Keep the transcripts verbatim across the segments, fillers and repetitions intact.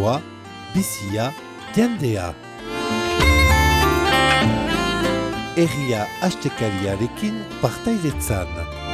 osoa, bizia, jendea. Herria astekariarekin partaidetzan.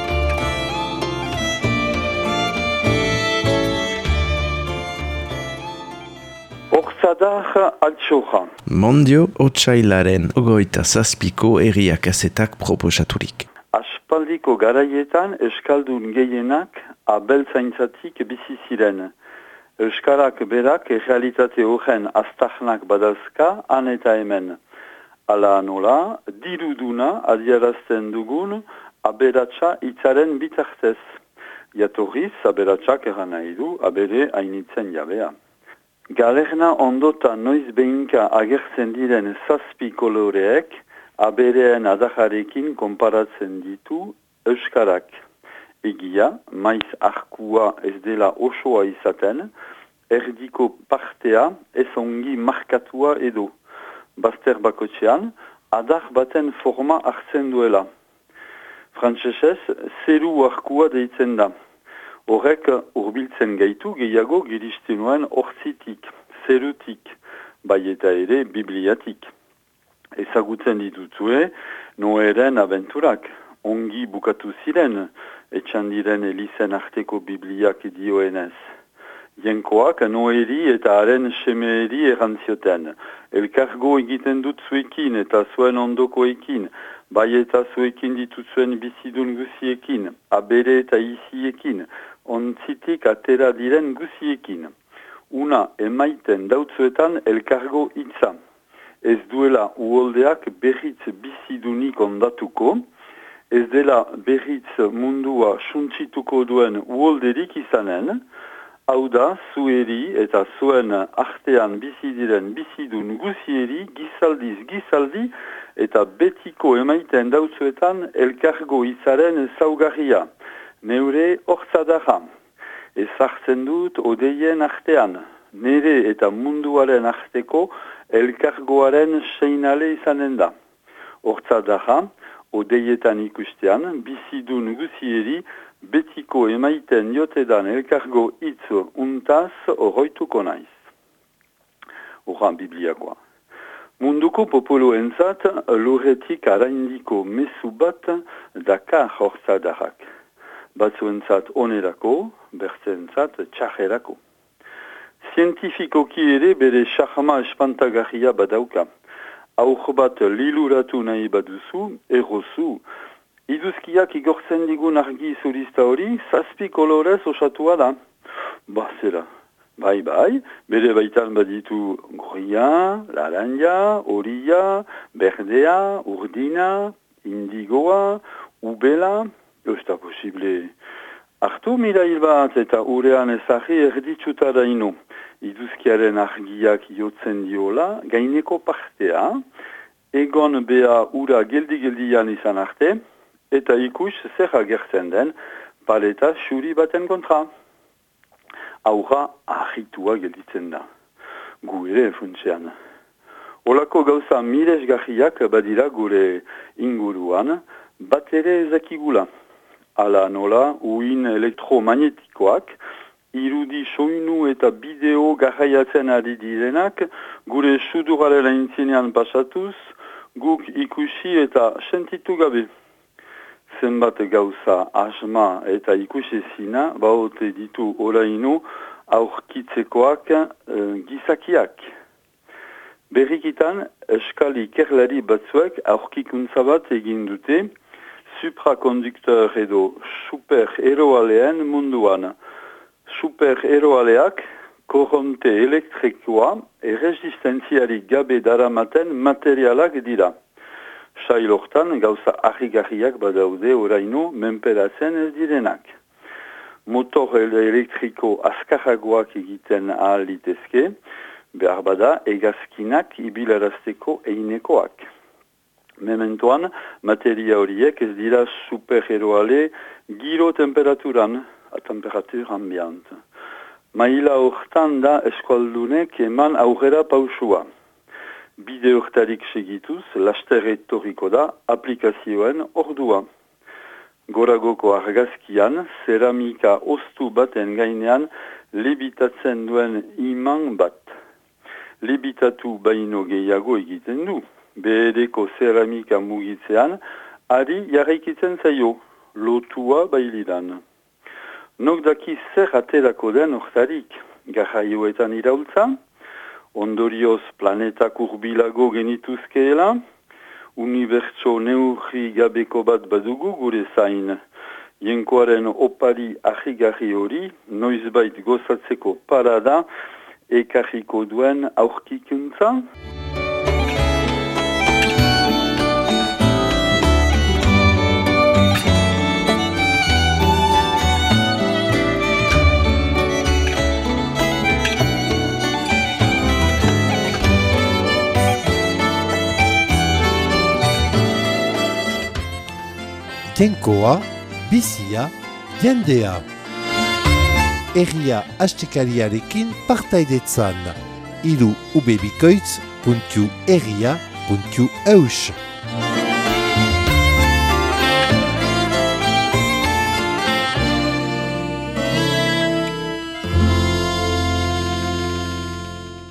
Orzadar altsoja. Mondio otsailaren ogoita zazpiko herria kasetak proposaturik. Aspaldiko garaietan euskaldun gehienak abeltzaintzatik bizi ziren. Euskarak berak errealitate horren aztarnak badazka han eta hemen. Ala nola, diruduna adierazten dugun aberatsa hitzaren bitartez. Jatorriz aberatsak eran nahi du abere hainitzen jabea. Galerna ondota noiz behinka agertzen diren zazpi koloreek abereen adajarekin konparatzen ditu euskarak. Egia, maiz arkua ez dela osoa izaten, erdiko partea ez ongi markatua edo. Bazter bakotxean, adar baten forma hartzen duela. Frantsesez, zeru arkua deitzen da. Horrek urbiltzen gaitu gehiago giristen nuen hortzitik, zerutik, bai eta ere bibliatik. Ezagutzen dituzue Noeren abenturak, ongi bukatu ziren, etxan diren elizen arteko bibliak dioenez. Jenkoak Noeri eta haren semeeri erantzioten. Elkargo egiten dut zuekin eta zuen ondokoekin, bai eta zuekin dituzuen bizidun guziekin, abere eta iziekin, ontzitik atera diren guziekin. Una emaiten dautzuetan elkargo hitza. Ez duela uholdeak berriz bizidunik ondatuko, ez dela berriz mundua suntsituko duen uholderik izanen, hau da, zueri eta zuen artean bizi diren bizidun guzieri gizaldiz gizaldi eta betiko emaiten dautzuetan elkargo izaren zaugarria, neure hortzadara. Ezartzen dut odeien artean, nere eta munduaren arteko elkargoaren seinale izanen da. Hortzadara, odeietan ikustean, bizidun guzieri betiko emaiten jotedan elkargo hitz untaz horroituko naiz. Horra bibliakoa. Munduko popoloentzat lurretik araindiko mezu bat dakar hortzadarak. Batzuentzat onerako, bertzentzat txarrerako. Zientifikoki ere bere charma espantagarria badauka. Aur bat liluratu nahi baduzu, errozu, iduzkiak igortzen digun argi zurista hori, zazpi kolorez osatua da. Ba, zera. Bai, bai, bere baitan baditu gorria, laranja, horia, berdea, urdina, indigoa, ubela, ez da posible. Artu mirail bat eta urean ezagri erditsutara ino. Iduzkiaren argiak jotzen diola, gaineko partea, egon bea ura geldi-geldian izan arte, eta ikus zer agertzen den paleta xuri baten kontra. Aurra ahitua gelditzen da. Gu ere funtsean. Olako gauza miresgarriak badira gure inguruan, bat ere ezakigula. Ala nola, uin elektromagnetikoak, irudi soinu eta bideo garraiatzen ari direnak, gure suduraren aintzinean pasatuz, guk ikusi eta sentitu gabe. Zenbat gauza asma eta ikusezina baote ditu oraino aurkitzekoak e, gizakiak. Berrikitan, eskali kerlari batzuek aurkikuntza bat egin dute suprakonduktor edo supereroaleen munduan. Supereroaleak korronte elektrikoa erresistentziarik gabe daramaten materialak dira. Sail hortan gauza harrigarriak badaude oraino menperatzen ez direnak. Motor elektriko azkarragoak egiten ahal litezke, behar bada egazkinak ibilarazteko einekoak. Mementoan, materia horiek ez dira supereroale giro temperaturan, a temperatur ambient. Maila hortan da eskualdunek eman aurrera pausua. Bide hortarik segituz, laster etorriko da aplikazioen ordua. Goragoko argazkian, zeramika oztu baten gainean lebitatzen duen iman bat. Lebitatu baino gehiago egiten du. Behereko zeramika mugitzean, ari jarraikitzen zaio, lotua bailidan. Nok daki zer aterako den hortarik, garraioetan iraultza, ondorioz planetak urbilago genituzkeela, unibertso neurri gabeko bat badugu gure zain. Jenkoaren opari ahigarri hori, noizbait gozatzeko parada, ekarriko duen aurkikuntza. Jainkoa, bizia, jendea. Herria astekariarekin partaidetzan. Hiru ubebikoitz puntu herria puntu eus.